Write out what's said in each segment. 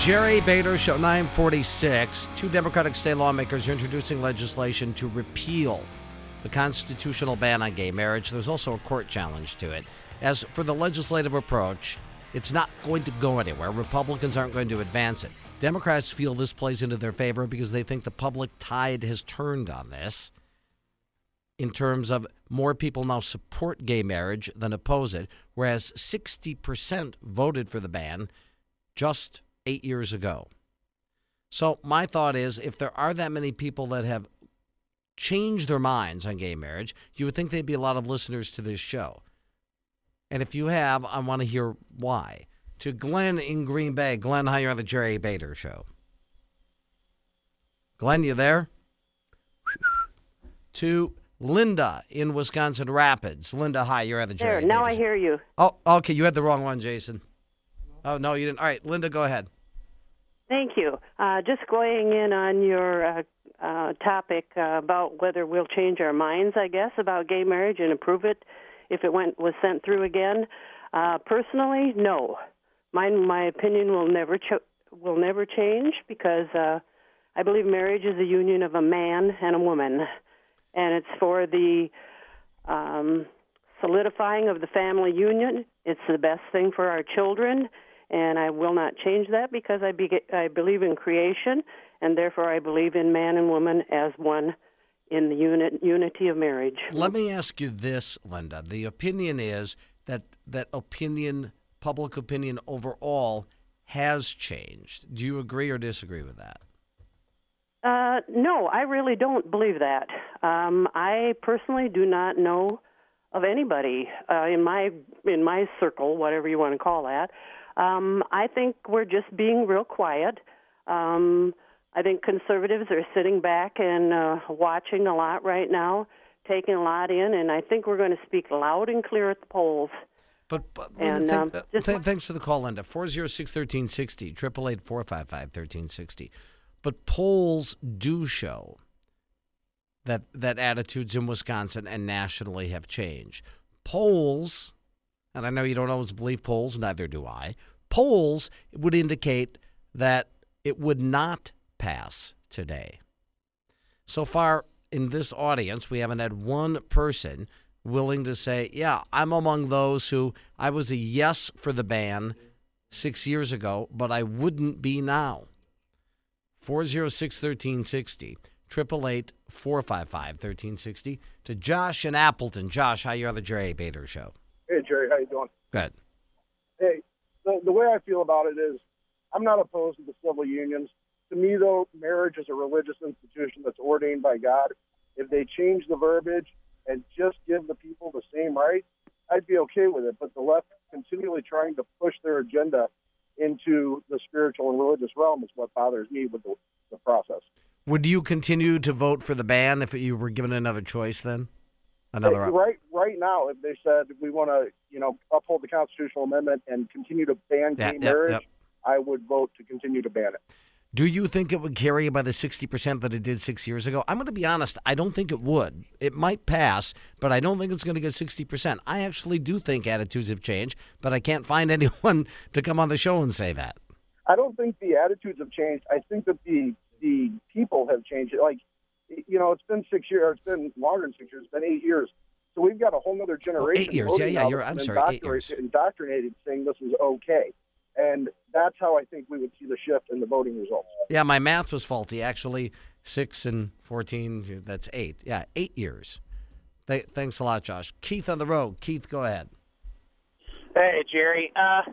Jerry Bader Show, 946. Two Democratic state lawmakers are introducing legislation to repeal the constitutional ban on gay marriage. There's also a court challenge to it. As for the legislative approach, it's not going to go anywhere. Republicans aren't going to advance it. Democrats feel this plays into their favor because they think the public tide has turned on this in terms of more people now support gay marriage than oppose it, whereas 60% voted for the ban just 8 years ago. So my thought is, if there are that many people that have changed their minds on gay marriage, you would think there'd be a lot of listeners to this show. And if you have, I want to hear why. To Glenn in Green Bay. Glenn, hi, you're on the Jerry Bader Show. Glenn, you there? To Linda in Wisconsin Rapids. Linda, hi, you're on the Jerry Bader Show. Now I hear you. Oh, okay, you had the wrong one, Jason. Oh, no, you didn't. All right, Linda, go ahead. Thank you. Just going in on your topic about whether we'll change our minds, I guess, about gay marriage and approve it if it was sent through again. Personally, no. My opinion will never change because I believe marriage is a union of a man and a woman, and it's for the solidifying of the family union. It's the best thing for our children, and I will not change that because I believe in creation, and therefore I believe in man and woman as one in the unity of marriage. Let me ask you this, Linda. The opinion is that public opinion overall has changed. Do you agree or disagree with that? No, I really don't believe that. I personally do not know of anybody in my circle, whatever you want to call that. I think we're just being real quiet. I think conservatives are sitting back and watching a lot right now, taking a lot in, and I think we're going to speak loud and clear at the polls. But thanks for the call, Linda. 406-1360, 888-455-1360. But polls do show that attitudes in Wisconsin and nationally have changed. Polls, and I know you don't always believe polls, neither do I, polls would indicate that it would not pass today. So far in this audience, we haven't had one person willing to say, yeah, I'm among those who I was a yes for the ban 6 years ago, but I wouldn't be now. 406-1360, 888-455-1360. To Josh in Appleton. Josh, how you on the Jerry Bader Show? Hey, Jerry, how you doing? Good. Hey, the way I feel about it is I'm not opposed to the civil unions. To me, though, marriage is a religious institution that's ordained by God. If they change the verbiage and just give the people the same rights, I'd be okay with it. But the left continually trying to push their agenda into the spiritual and religious realm is what bothers me with the process. Would you continue to vote for the ban if you were given another choice then? Right now, if they said we want to, uphold the constitutional amendment and continue to ban gay marriage, I would vote to continue to ban it. Do you think it would carry by the 60% that it did 6 years ago? I'm going to be honest. I don't think it would. It might pass, but I don't think it's going to get 60%. I actually do think attitudes have changed, but I can't find anyone to come on the show and say that. I don't think the attitudes have changed. I think that the people have changed. Like, it's been 6 years. It's been longer than 6 years. It's been 8 years. So we've got a whole other generation. 8 years. Yeah. I'm sorry. 8 years. Indoctrinated, saying this is okay. And that's how I think we would see the shift in the voting results. Yeah, my math was faulty. Actually, 6 and 14, that's 8. Yeah, 8 years. Thanks a lot, Josh. Keith on the road. Keith, go ahead. Hey, Jerry. I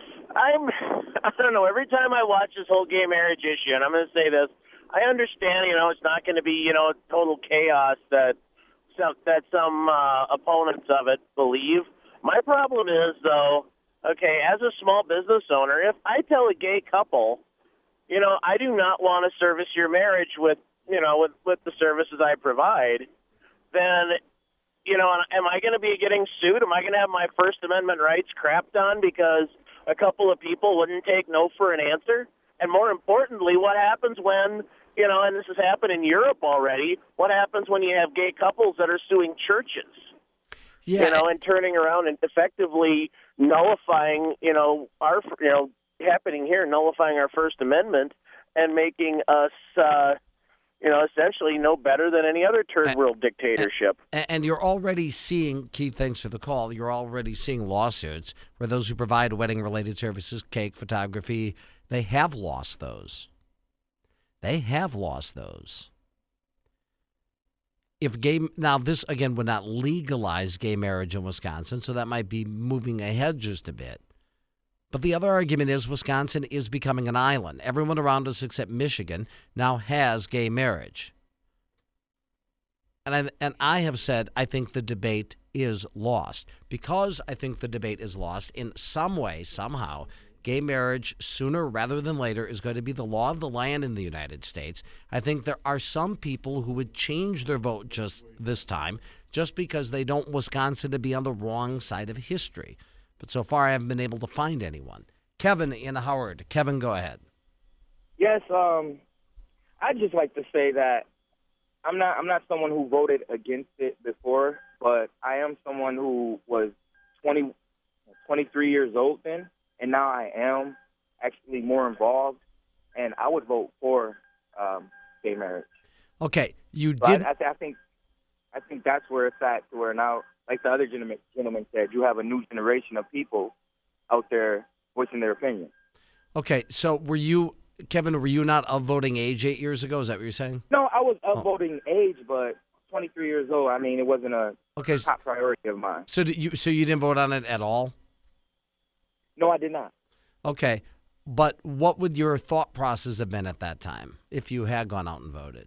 don't know, every time I watch this whole gay marriage issue, and I'm going to say this, I understand, it's not going to be, total chaos that some opponents of it believe. My problem is, though, okay, as a small business owner, if I tell a gay couple, I do not want to service your marriage with the services I provide, then, am I going to be getting sued? Am I going to have my First Amendment rights crapped on because a couple of people wouldn't take no for an answer? And more importantly, what happens when, and this has happened in Europe already, what happens when you have gay couples that are suing churches? Yeah. And turning around and effectively nullifying, our, happening here, nullifying our First Amendment and making us, essentially no better than any other third world dictatorship. And you're already seeing, Keith, thanks for the call, you're already seeing lawsuits where those who provide wedding-related services, cake, photography, they have lost those. They have lost those. Now this, again, would not legalize gay marriage in Wisconsin, so that might be moving ahead just a bit. But the other argument is Wisconsin is becoming an island. Everyone around us except Michigan now has gay marriage. And I have said I think the debate is lost. Because I think the debate is lost, in some way, somehow, gay marriage sooner rather than later is going to be the law of the land in the United States. I think there are some people who would change their vote just this time just because they don't want Wisconsin to be on the wrong side of history. But so far, I haven't been able to find anyone. Kevin in Howard. Kevin, go ahead. Yes, I'd just like to say that I'm not someone who voted against it before, but I am someone who was 23 years old then, and now I am actually more involved, and I would vote for gay marriage. Okay, you So did. I think that's where it's at, to where now, like the other gentleman said, you have a new generation of people out there voicing their opinion. Okay, so Kevin, were you not of voting age 8 years ago? Is that what you're saying? No, I was of voting age, but 23 years old, I mean, it wasn't a top priority of mine. So you didn't vote on it at all? No, I did not. Okay, but what would your thought process have been at that time if you had gone out and voted?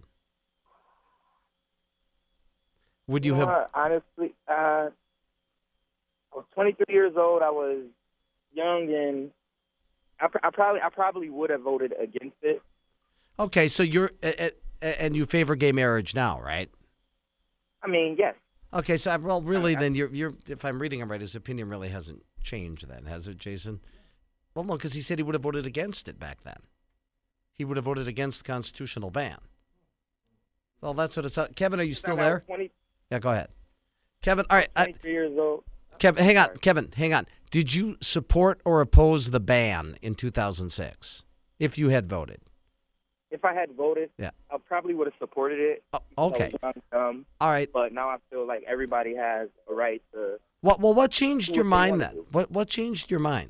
Would you have? Honestly, I was 23 years old. I was young, and I probably would have voted against it. Okay, so and you favor gay marriage now, right? I mean, yes. Okay, so really, then you're if I'm reading him right, his opinion really hasn't changed. Then has it, Jason? Well, no, because he said he would have voted against it back then. He would have voted against the constitutional ban. Well, that's what it's. Kevin, are you still there? Yeah, go ahead. Kevin, all right. 23 years old. Kevin, hang on. Kevin, hang on. Did you support or oppose the ban in 2006 if you had voted? If I had voted, yeah, I probably would have supported it. Okay. All right. But now I feel like everybody has a right to. What changed your mind then? What changed your mind?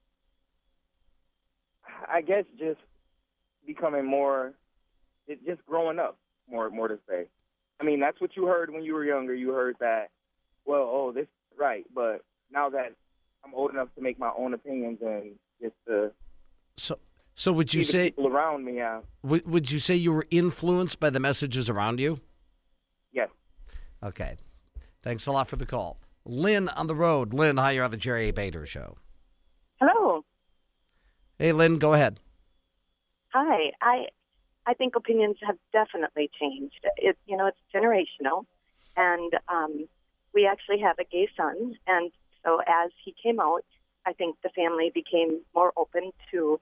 I guess just becoming more, just growing up more to say. I mean, that's what you heard when you were younger. You heard that, this is right. But now that I'm old enough to make my own opinions and just to so would you say people around me? Would you say you were influenced by the messages around you? Yes. Okay. Thanks a lot for the call. Lynn on the road. Lynn, hi, you're on the Jerry Bader Show. Hello. Hey, Lynn, go ahead. Hi. I think opinions have definitely changed. It's generational, and we actually have a gay son, and so as he came out, I think the family became more open to,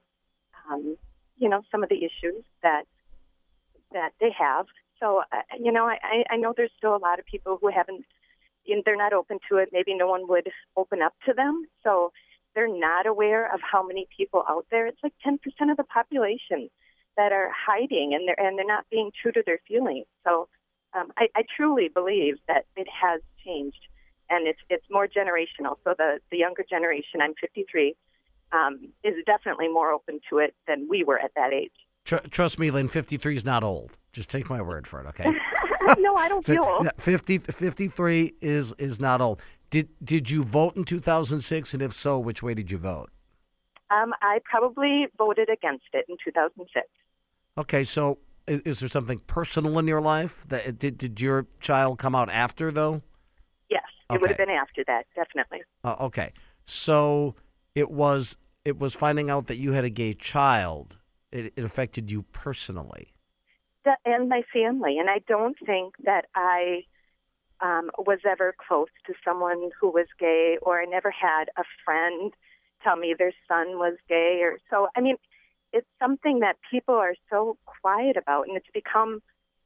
some of the issues that they have. So, I know there's still a lot of people who they're not open to it. Maybe no one would open up to them, so they're not aware of how many people out there. It's like 10% of the population that are hiding, and they're not being true to their feelings. So I truly believe that it has changed, and it's more generational. So the younger generation, I'm 53, is definitely more open to it than we were at that age. Trust me, Lynn, 53 is not old. Just take my word for it, okay? No, I don't feel old. 53 is not old. Did you vote in 2006, and if so, which way did you vote? I probably voted against it in 2006. Okay, so is there something personal in your life? Did your child come out after, though? Yes, it would have been after that, definitely. Okay, so it was finding out that you had a gay child. It affected you personally. And my family, and I don't think that I was ever close to someone who was gay, or I never had a friend tell me their son was gay, or so. I mean, it's something that people are so quiet about, and it's become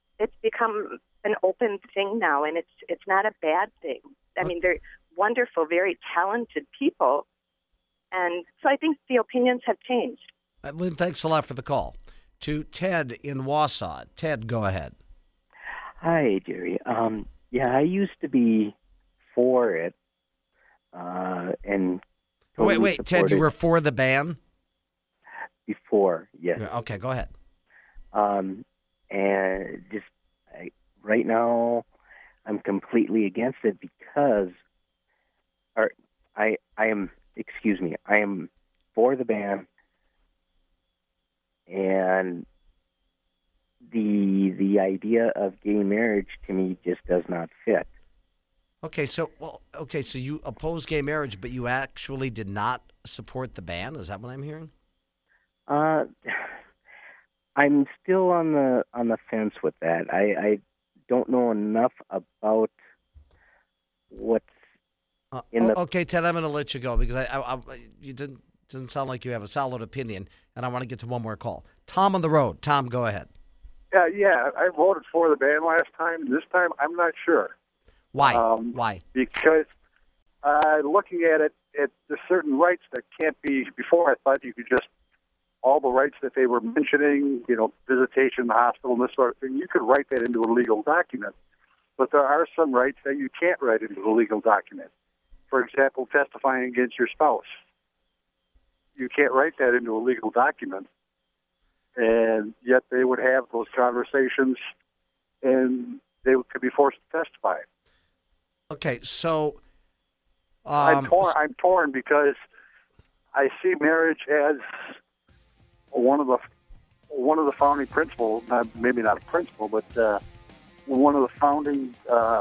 an open thing now, and it's not a bad thing. I mean, they're wonderful, very talented people, And so I think the opinions have changed. Lynn, thanks a lot for the call. To Ted in Wausau. Ted, go ahead. Hi, Jerry. Yeah, I used to be for it, and totally Wait, Ted, you were for the ban? Before, yes. Okay, go ahead. And right now, I'm completely against it because, I am for the ban, and the idea of gay marriage to me just does not fit. Okay, so you oppose gay marriage, but you actually did not support the ban? Is that what I'm hearing? I'm still on the fence with that. I don't know enough about what's in the. Okay, Ted, I'm going to let you go because you didn't sound like you have a solid opinion, and I want to get to one more call. Tom on the road. Tom, go ahead. Yeah, I voted for the ban last time. This time, I'm not sure. Why? Why? Because looking at it, there's certain rights that can't be. Before, I thought you could just all the rights that they were mentioning, visitation in the hospital and this sort of thing. You could write that into a legal document, but there are some rights that you can't write into a legal document. For example, testifying against your spouse. You can't write that into a legal document. And yet they would have those conversations, and they could be forced to testify. Okay, so I'm torn because I see marriage as one of the founding principles. Maybe not a principle, but one of the founding.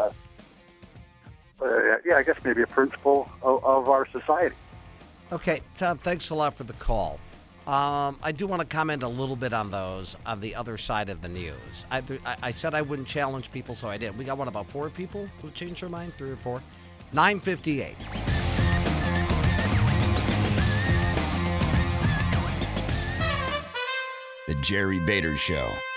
I guess maybe a principle of our society. Okay, Tom, thanks a lot for the call. I do want to comment a little bit on those on the other side of the news. I said I wouldn't challenge people, so I didn't. We got, about 4 people who changed their mind? 3 or 4? 9:58. The Jerry Bader Show.